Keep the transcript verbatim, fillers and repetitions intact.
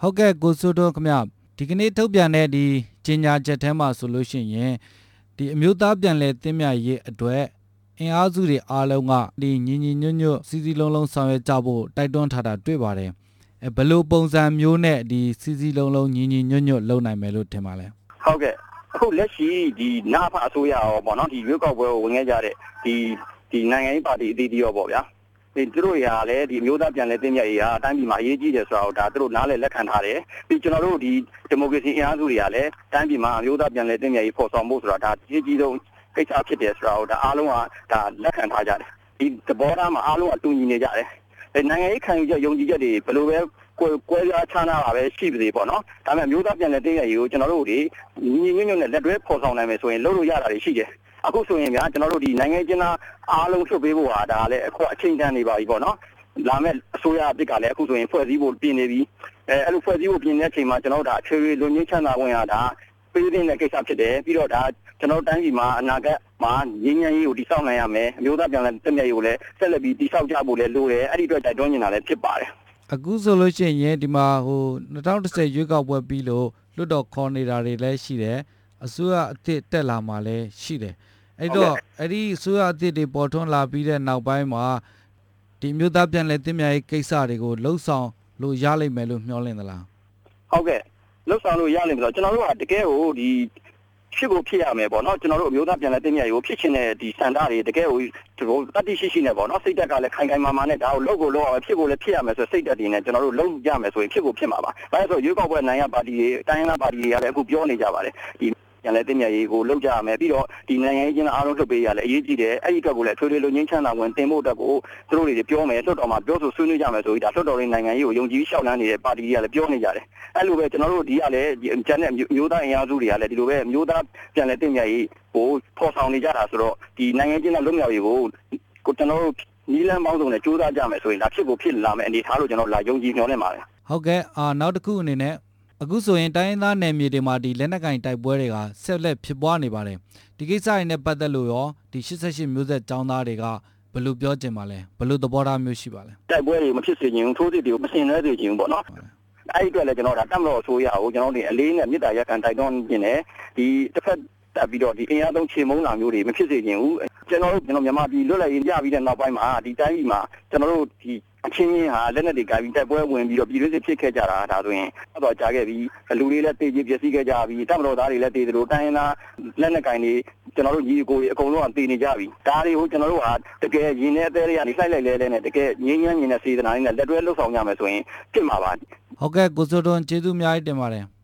ဟုတ်ကဲ့ကိုစိုးထွန်းခင်ဗျဒီကနေ့ထုတ်ပြန်တဲ့ဒီကြေညာချက်ထဲမှာဆိုလို့ရှိရင်ဒီအမျိုးသားပြန်လည်သင့်မြတ်ရေးအတွက်အင်အားစုတွေအားလုံးကဒီညီညီညွတ်ညွတ်စီစီလုံးလုံးဆောင်ရွက်ကြဖို့တိုက်တွန်းထားတာတွေ့ပါတယ်အဲဘယ်လိုပုံစံမျိုးနဲ့ဒီစီစီလုံးလုံးညီညီညွတ်ညွတ်လုပ်နိုင်မယ်လို့ထင်ပါလဲဟုတ်ကဲ့အခုလက်ရှိဒီနာဖအစိုးရရောပေါ့နော်ဒီရွေးကောက်ပွဲကိုဝင်ခဲ့ကြတဲ့ဒီဒီနိုင်ငံရေးပါတီအသီးသီးရောပေါ့ဗျာဒီသူတို့ရာလည်းဒီမျိုးသားပြန်လည်သင့်မြတ်ရေးဟာအတိုင်းပြည်မှာအရေးကြီးတယ်ဆိုတော့ဒါသူတို့နားလည်လက်ခံထားတယ်ပြီးကျွန်တော်တို့ဒီဒီမိုကရေစီအင်အားစုတွေကလည်းအတိုင်းပြည်မှာမျိုးသားပြန်လည်သင့်မြတ်ရေးဖော်ဆောင်ဖို့ဆိုတာဒါအရေးကြီးဆုံးကိစ္စဖြစ်တယ်ဆိုတော့ဒါအားလုံးကဒါလက်ခံထားကြတယ်ဒီသဘောထားမှာအားလုံးအတူညီနေကြတယ်နိုင်ငံရေးခံယူချက်ယုံကြည်ချက်တွေဘယ်လိုပဲကွဲကွဲပြားခြားနာတာပဲရှိပါသေးပေါ့နော်ဒါပေမဲ့မျိုးသားပြန်လည်သင့်မြတ်ရေးကိုကျွန်တော်တို့ဒီညီညီညွတ်ညွတ်နဲ့လက်တွဲဖော်ဆောင်နိုင်မယ်ဆိုရင်လုပ်လို့ရတာတွေရှိတယ်အခုဆိုရင်ဗျာကျွန်တော်တို့ဒီနိုင်ငံချင်းသားအားလုံးထုတ်ပေးဖို့ဟာဒါလည်းအခုအချိန်တန်နေပါပြီပေါ့နော်လာမဲ့အစိုးရအစ်ကလည်းအခုဆိုရင်ဖွဲ့စည်းဖို့ပြင်နေပြီအဲအဲ့လိုဖွဲ့စည်းဖို့ပြင်တဲ့အချိန်မှာကျွန်တော်တို့ဒါအခြေအနေလွန်ငင်းချမ်းသာဝင်ရတာပေးတဲ့ကိစ္စဖြစ်တယ်ပြီးတော့ဒါကျွန်တော်တိုင်းပြည်မှာအနာဂတ်မှာငြိမ်းချမ်းရေးကိုတည်ဆောက်နိုင်ရမယ်အမျိုးသားပြန်လည်သင့်မြတ်ရေးကိုလည်းဆက်လက်ပြီးတည်ဆောက်ကြဖို့လည်းလိုတယ်အဲ့ဒီအတွက်တိုက်တွန်းနေတာလည်းဖြစ်ပါတယ်အခုဆိုလို့ရှိရင်ဒီမှာဟို၂၀၁၀ရွေးကောက်ပွဲပြီးလို့လွတ်တော်ခေါ်နေတာတွေလည်းရှိတယ်အစိုးရအသစ်တက်လာမှလည်းရှိတယ်အဲ့တော့အဲ့ဒီအစိုးရအသစ်တွေပေါ်ထွန်းလာပြီးတဲ့နောက်ပိုင်းမှာဒီမျိုးသားပြန်လည်သင့်မြတ်ရေးကိစ္စတွေကိုလှုပ်ဆောင်လို့ရလိမ့်မယ်လို့မျှော်လင့်သလားဟုတ်ကဲ့လှုပ်ဆောင်လို့ရလိမ့်မယ်ဆိုတော့ကျွန်တော်တို့ကတကယ်ကိုဒီဖြစ်ကိုဖြစ်ရမယ်ပေါ့နော်ကျွန်တော်တို့အမျိုးသားပြန်လည်သင့်မြတ်ရေးကိုဖြစ်ချင်တဲ့ဒီစံတာတွေတကယ်ကိုဒီတတိရှိရှိနဲ့ပေါ့နော်စိတ်ဓာတ်ကလည်းခိုင်ခိုင်မာမာနဲ့ဒါကိုလုပ်ကိုလုပ်အောင်ဖြစ်ကိုလည်းဖြစ်ရမယ်ဆိုစိတ်ဓာတ်တွေနဲ့ကျွန်တော်တို့လုပ်ရမယ်ဆိုရင်ဖြစ်ကိုဖြစ်မှာပါဒါဆိုရွေးကောက်ပွဲနိုင်ရပါတီတွေတိုင်းရင်းသားပါတီတွေကလည်းအခုပြောနေကြပါတယ်ဒီပြန်လည်သင့်မြတ်ရေးကိုလုပ်ကြရမယ်ပြီးတော့ဒီနိုင်ငံရေးချင်းအားလုံးထုတ်ပေးရလဲအရေးကြီးတယ်အဲ့ဒီအတွက်ကိုလည်းထွေထွေလုံငင်းချမ်းသာဝင်တင်ဖို့အတွက်ကိုသူတို့တွေပြောမယ်လွှတ်တော်မှာပြောဆိုဆွေးနွေးကြမယ်ဆိုပြီးဒါလွှတ်တော်ရေးနိုင်ငံရေးကိုယုံကြည်ပြီးရှောက်လန်းနေတဲ့ပါတီတွေကလည်းပြောနေကြတယ်အဲ့လိုပဲကျွန်တော်တို့ဒီကလည်းကျန်တဲ့မျိုးသားအင်အားစုတွေကလည်းဒီလိုပဲမျိုးသားပြန်လည်သင့်မြတ်ရေးကိုဖော်ဆောင်နေကြတာဆိုတော့ဒီနိုင်ငံချင်းလွတ်မြောက်ရေးကိုကျွန်တော်တို့နီးလန်းပေါင်းစုံနဲ့စူးစမ်းကြမယ်ဆိုရင်ဒါဖြစ်ကိုဖြစ်လာမယ်အနေထားလို့ကျွန်တော်လာယုံကြည်မျှော်လင့်ပါတယ်ဟုတ်ကဲ့အာနောက်တစ်ခုအနေနဲ့အခုဆိုရင်တိုင်းရင်းသားနယ်မြေတွေမှာဒီလက်နက်ကင်တိုက်ပွဲတွေကဆက်လက်ဖြစ်ပွားနေပါတယ်ဒီကိစ္စတွေနဲ့ပတ်သက်လို့ရောဒီ၈၈မျိုးဆက်ចောင်းသားတွေကဘယ်လိုပြောချင်ပါလဲဘယ်လိုသဘောထားမျိုးရှိပါလဲတိုက်ပွဲတွေမဖြစ်စေချင်ဘူးထိုးစစ်တွေကိုမဆင်နွှဲစေချင်ဘူးပေါ့နော်အဲ့ဒီအတွက်လည်းကျွန်တော်ဒါတတ်မလို့အစိုးရကိုကျွန်တော်တို့အလေးနဲ့မြစ်တာရက်ခံတိုက်တွန်းနေတယ်ဒီတစ်ဖက်တက်ပြီးတော့ဒီအင်အားသုံးခြေမုံလာမျိုးတွေမဖြစ်စေချင်ဘူးကျွန်တော်တို့ကျွန်တော်မြန်မာပြည်လွတ်လပ်ရေးရပြီးတဲ့နောက်ပိုင်းမှာဒီတိုင်းပြည်မှာကျွန်တော်တို့ဒီအချင်းချင်းဟာလက်နက်တွေကပြီးတိုက်ပွဲဝင်ပြီးတော့ပြည်တွင်းစစ်ဖြစ်ခဲ့ကြတာဒါဆိုရင်တော့ကြားခဲ့ပြီးလူတွေလည်းတေးကြီးပျက်စီးခဲ့ကြပြီးတပ်မတော်သားတွေလည်းတေးသလိုတိုင်းရင်းသားလက်နက်ကင်တွေကျွန်တော်တို့ညီအကိုတွေအကုန်လုံးကတေးနေကြပြီဒါတွေကိုကျွန်တော်တို့ဟာတကယ်ရင်းနေအသေးတွေကနေလှိုက်လိုက်လဲလဲနဲ့တကယ်ငြင်းငြင်းငြင်းနဲ့စေတနာနဲ့လက်တွဲလှုပ်ဆောင်ကြမယ်ဆိုရင်ဖြစ်မှာပါဟုတ်ကဲ့ကိုစိုးထွန်းကျေးဇူးအများကြီးတင်ပါတယ်